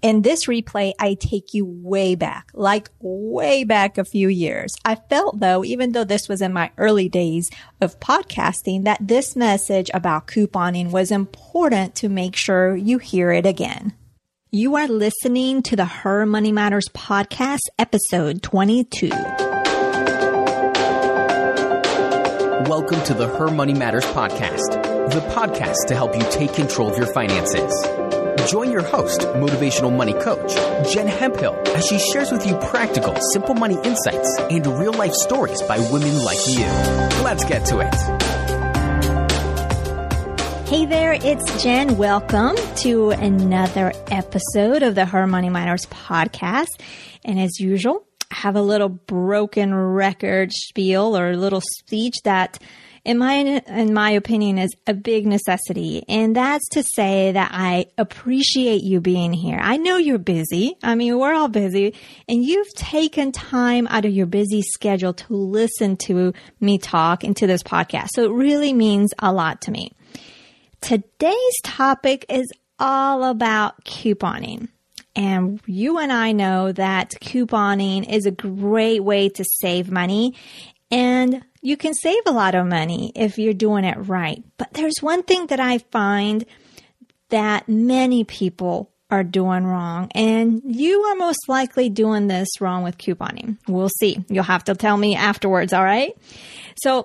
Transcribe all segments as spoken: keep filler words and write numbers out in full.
In this replay, I take you way back, like way back a few years. I felt though, even though this was in my early days of podcasting, that this message about couponing was important to make sure you hear it again. You are listening to the Her Money Matters podcast, episode twenty-two. Welcome to the Her Money Matters podcast, the podcast to help you take control of your finances. Join your host, motivational money coach, Jen Hemphill, as she shares with you practical, simple money insights and real-life stories by women like you. Let's get to it. Hey there, it's Jen. Welcome to another episode of the Her Money Matters podcast. And as usual, I have a little broken record spiel or a little speech that In my, in my opinion, is a big necessity. And that's to say that I appreciate you being here. I know you're busy. I mean, we're all busy. And you've taken time out of your busy schedule to listen to me talk into this podcast. So it really means a lot to me. Today's topic is all about couponing. And you and I know that couponing is a great way to save money. And you can save a lot of money if you're doing it right. But there's one thing that I find that many people are doing wrong. And you are most likely doing this wrong with couponing. We'll see. You'll have to tell me afterwards, all right? So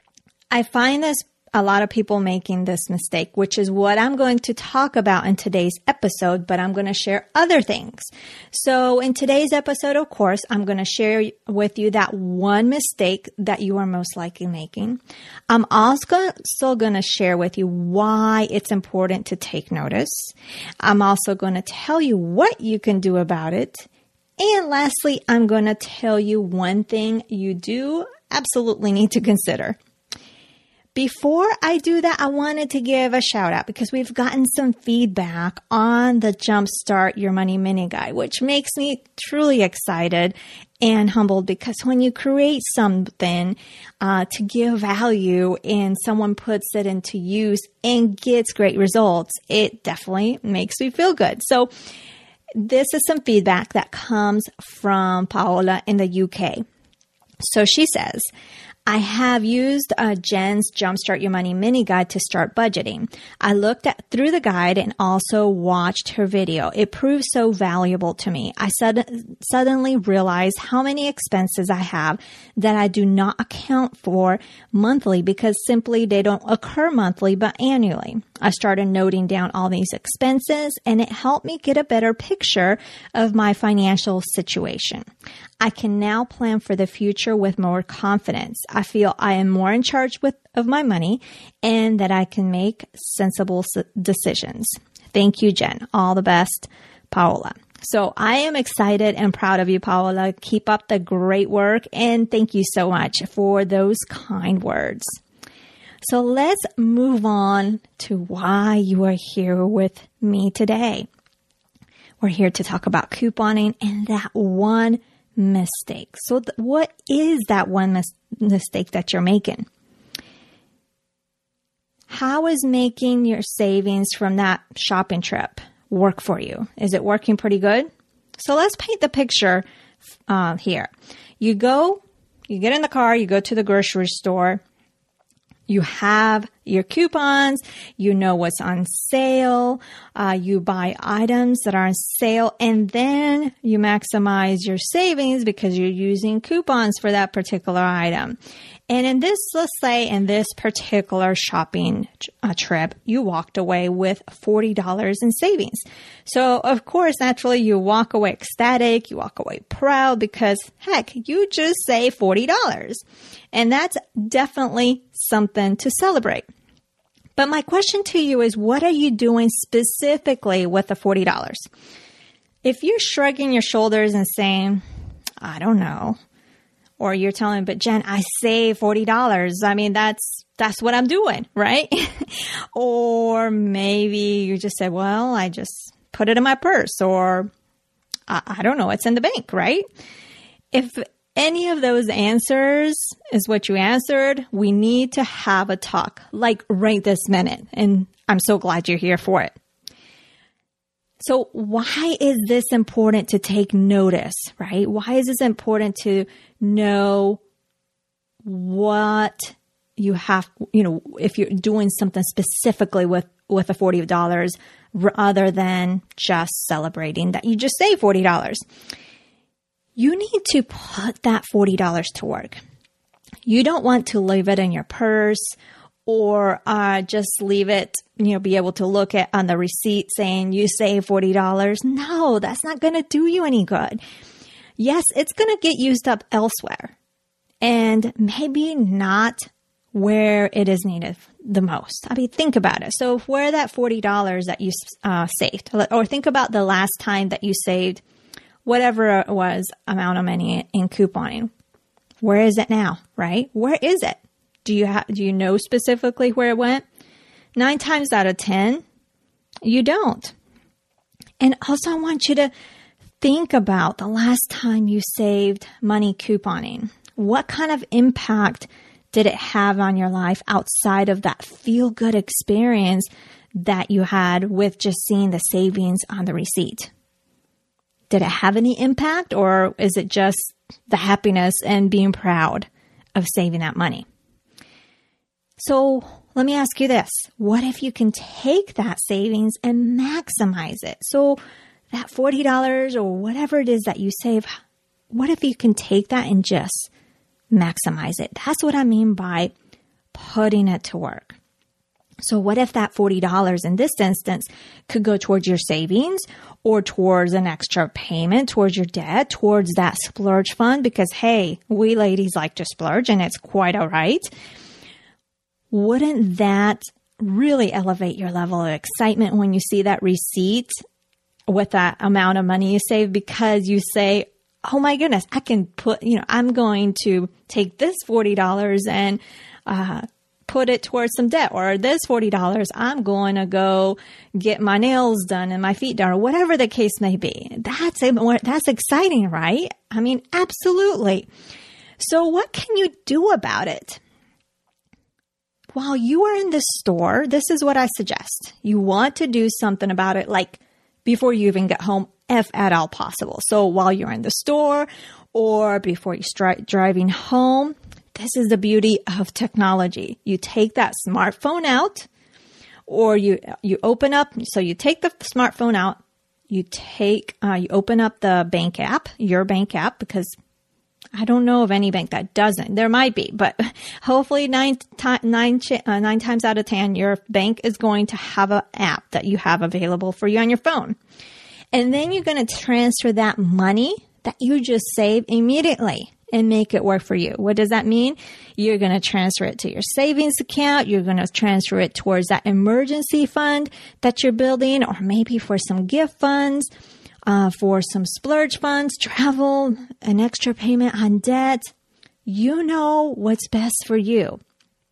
I find this a lot of people making this mistake, which is what I'm going to talk about in today's episode, but I'm going to share other things. So in today's episode, of course, I'm going to share with you that one mistake that you are most likely making. I'm also going to share with you why it's important to take notice. I'm also going to tell you what you can do about it. And lastly, I'm going to tell you one thing you do absolutely need to consider. Before I do that, I wanted to give a shout out because we've gotten some feedback on the Jumpstart Your Money Mini Guide, which makes me truly excited and humbled because when you create something uh, to give value and someone puts it into use and gets great results, it definitely makes me feel good. So this is some feedback that comes from Paola in the U K. So she says, I have used uh, Jen's Jumpstart Your Money Mini Guide to start budgeting. I looked at through the guide and also watched her video. It proved so valuable to me. I sud- suddenly realized how many expenses I have that I do not account for monthly because simply they don't occur monthly but annually. I started noting down all these expenses and it helped me get a better picture of my financial situation. I can now plan for the future with more confidence. I feel I am more in charge with, of my money and that I can make sensible decisions. Thank you, Jen. All the best, Paola. So I am excited and proud of you, Paola. Keep up the great work and thank you so much for those kind words. So let's move on to why you are here with me today. We're here to talk about couponing and that one mistake. So th- what is that one mis- mistake that you're making? How is making your savings from that shopping trip work for you? Is it working pretty good? So let's paint the picture uh, here. You go, you get in the car, you go to the grocery store. You have your coupons, you know what's on sale, uh, you buy items that are on sale, and then you maximize your savings because you're using coupons for that particular item. And in this, let's say in this particular shopping uh, trip, you walked away with forty dollars in savings. So of course, naturally, you walk away ecstatic, you walk away proud because heck, you just saved forty dollars. And that's definitely something to celebrate. But my question to you is, what are you doing specifically with the forty dollars? If you're shrugging your shoulders and saying, I don't know, or you're telling, but Jen, I saved forty dollars. I mean, that's, that's what I'm doing, right? Or maybe you just said, well, I just put it in my purse or I, I don't know, it's in the bank, right? If any of those answers is what you answered, we need to have a talk like right this minute. And I'm so glad you're here for it. So why is this important to take notice, right? Why is this important to know what you have, you know, if you're doing something specifically with, with the forty dollars rather than just celebrating that you just saved forty dollars? You need to put that forty dollars to work. You don't want to leave it in your purse or uh, just leave it, you know, be able to look at on the receipt saying you saved forty dollars. No, that's not going to do you any good. Yes, it's going to get used up elsewhere and maybe not where it is needed the most. I mean, think about it. So where that forty dollars that you uh, saved, or think about the last time that you saved whatever it was amount of money in couponing. Where is it now, right? Where is it? Do you have, do you know specifically where it went? Nine times out of ten, you don't. And also I want you to think about the last time you saved money couponing. What kind of impact did it have on your life outside of that feel-good experience that you had with just seeing the savings on the receipt? Did it have any impact, or is it just the happiness and being proud of saving that money? So let me ask you this. What if you can take that savings and maximize it? So that forty dollars or whatever it is that you save, what if you can take that and just maximize it? That's what I mean by putting it to work. So what if that forty dollars in this instance could go towards your savings or towards an extra payment, towards your debt, towards that splurge fund? Because, hey, we ladies like to splurge and it's quite all right. Wouldn't that really elevate your level of excitement when you see that receipt with that amount of money you save? Because you say, oh my goodness, I can put, you know, I'm going to take this forty dollars and uh, put it towards some debt, or this forty dollars, I'm going to go get my nails done and my feet done, or whatever the case may be. That's, that's exciting, right? I mean, absolutely. So what can you do about it? While you are in the store, this is what I suggest. You want to do something about it, like before you even get home, if at all possible. So while you're in the store or before you start driving home, this is the beauty of technology. You take that smartphone out, or you you open up. So you take the smartphone out. You take uh, you open up the bank app, your bank app, because I don't know of any bank that doesn't. There might be, but hopefully nine ti- nine ch- uh, nine times out of ten, your bank is going to have an app that you have available for you on your phone. And then you're going to transfer that money that you just saved immediately and make it work for you. What does that mean? You're going to transfer it to your savings account. You're going to transfer it towards that emergency fund that you're building, or maybe for some gift funds, uh, for some splurge funds, travel, an extra payment on debt. You know what's best for you.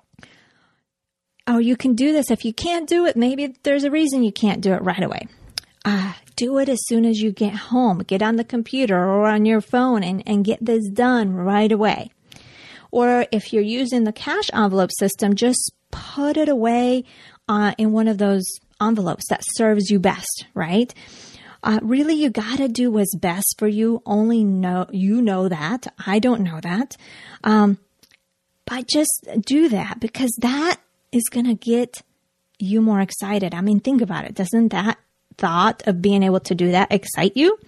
Oh, you can do this. If you can't do it, maybe there's a reason you can't do it right away. Uh, do it as soon as you get home. Get on the computer or on your phone and, and get this done right away. Or if you're using the cash envelope system, just put it away uh, in one of those envelopes that serves you best, right? Uh, really, you got to do what's best for you. Only know you know that. I don't know that. Um, but just do that, because that is going to get you more excited. I mean, think about it. Doesn't that thought of being able to do that excite you?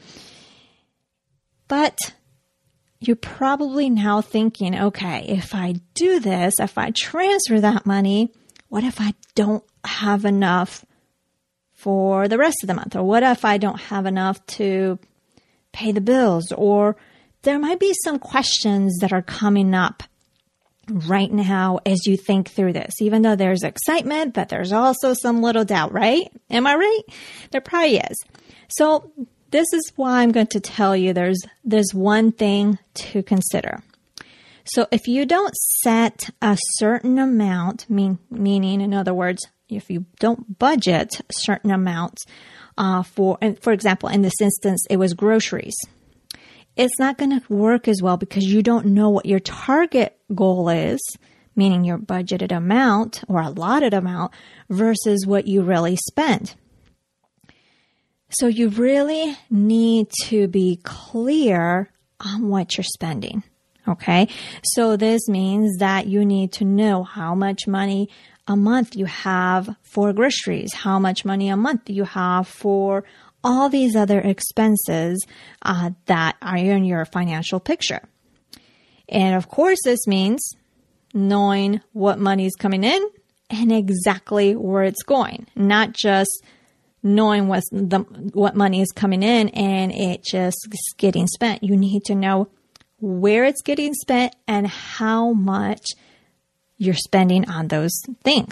But you're probably now thinking, okay, if I do this, if I transfer that money, what if I don't have enough for the rest of the month? Or what if I don't have enough to pay the bills? Or there might be some questions that are coming up right now as you think through this, even though there's excitement, but there's also some little doubt, right? Am I right? There probably is. So this is why I'm going to tell you there's, there's one thing to consider. So if you don't set a certain amount, mean, meaning in other words, if you don't budget certain amounts uh, for, and for example, in this instance, it was groceries. It's not going to work as well because you don't know what your target goal is, meaning your budgeted amount or allotted amount versus what you really spend. So you really need to be clear on what you're spending. Okay. So this means that you need to know how much money a month you have for groceries, how much money a month you have for all these other expenses uh, that are in your financial picture. And of course, this means knowing what money is coming in and exactly where it's going, not just knowing what's the, what money is coming in and it just is getting spent. You need to know where it's getting spent and how much you're spending on those things.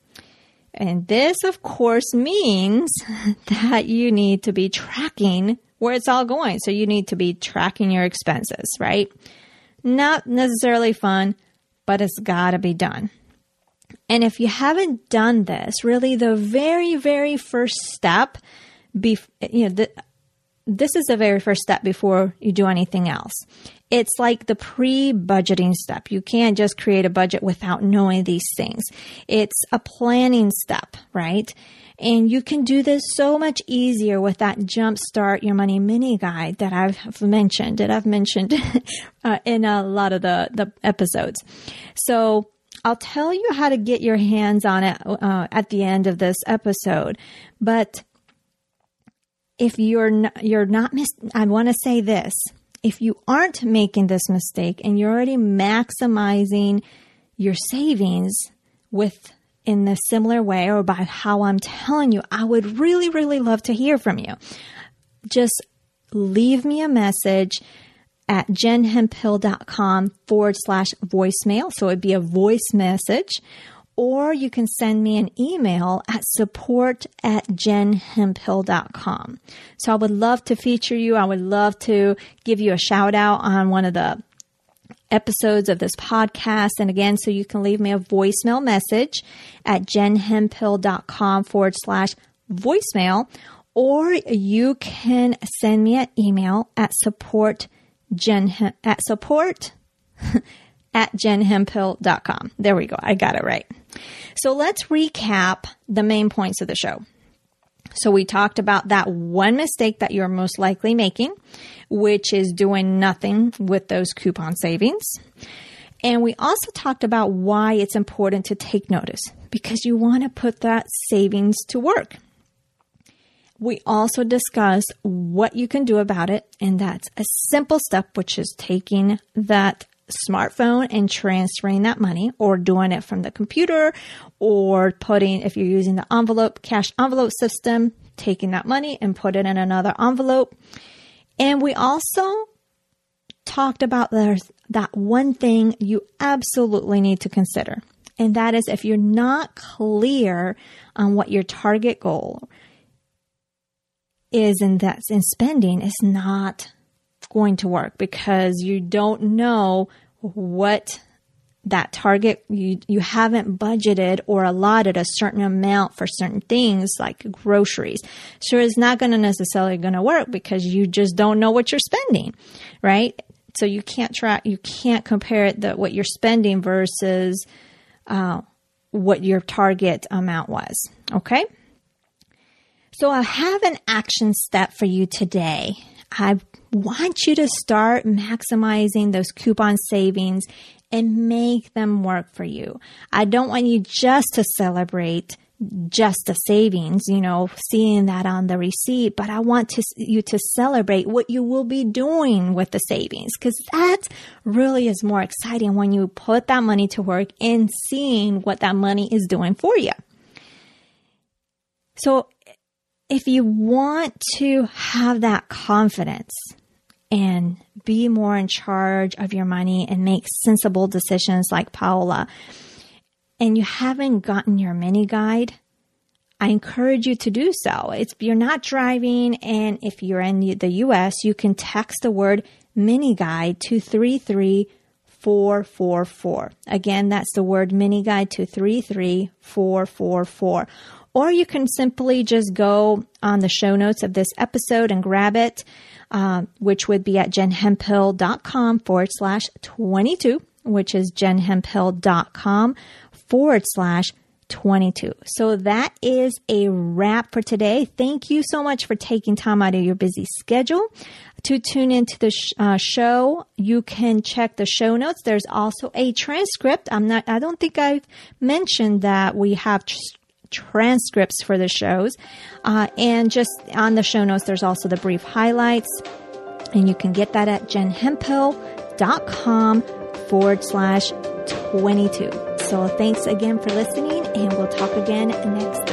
And this, of course, means that you need to be tracking where it's all going. So you need to be tracking your expenses, right? Not necessarily fun, but it's got to be done. And if you haven't done this, really the very, very first step, be, you know, the, this is the very first step before you do anything else. It's like the pre-budgeting step. You can't just create a budget without knowing these things. It's a planning step, right? And you can do this so much easier with that Jumpstart Your Money mini guide that I've mentioned, that I've mentioned uh, in a lot of the, the episodes. So I'll tell you how to get your hands on it uh, at the end of this episode. But if you're not, you're not, mis- I want to say this. If you aren't making this mistake and you're already maximizing your savings with in a similar way or by how I'm telling you, I would really, really love to hear from you. Just leave me a message at jenhemphill.com forward slash voicemail. So it'd be a voice message, or you can send me an email at support at jenhemphill dot com. So I would love to feature you. I would love to give you a shout out on one of the episodes of this podcast. And again, so you can leave me a voicemail message at jenhemphill.com forward slash voicemail, or you can send me an email at support jen at support at jenhemphill dot com. There we go. I got it right. So let's recap the main points of the show. So we talked about that one mistake that you're most likely making, which is doing nothing with those coupon savings. And we also talked about why it's important to take notice, because you want to put that savings to work. We also discussed what you can do about it, and that's a simple step, which is taking that smartphone and transferring that money, or doing it from the computer, or putting, if you're using the envelope, cash envelope system, taking that money and put it in another envelope. And we also talked about there's that one thing you absolutely need to consider. And that is, if you're not clear on what your target goal is in that in spending, is not going to work, because you don't know what that target, you you haven't budgeted or allotted a certain amount for certain things like groceries. So it's not going to necessarily going to work because you just don't know what you're spending, right? So you can't track, you can't compare it the what you're spending versus uh, what your target amount was. Okay. So I have an action step for you today. I want you to start maximizing those coupon savings and make them work for you. I don't want you just to celebrate just the savings, you know, seeing that on the receipt, but I want to, you to celebrate what you will be doing with the savings, because that really is more exciting when you put that money to work and seeing what that money is doing for you. So if you want to have that confidence and be more in charge of your money and make sensible decisions like Paola, and you haven't gotten your mini guide, I encourage you to do so. It's, you're not driving, and if you're in the U S, you can text the word mini guide to three three four four four. Again, that's the word mini guide to three three four four four. Or you can simply just go on the show notes of this episode and grab it, uh, which would be at jenhemphill.com forward slash 22, which is jenhemphill.com forward slash twenty-two. So that is a wrap for today. Thank you so much for taking time out of your busy schedule to tune into the sh- uh, show. You can check the show notes. There's also a transcript. I'm not, I don't think I've mentioned that we have tr- transcripts for the shows. Uh, and just on the show notes, there's also the brief highlights, and you can get that at jenhemphill.com forward slash 22. So thanks again for listening, and we'll talk again next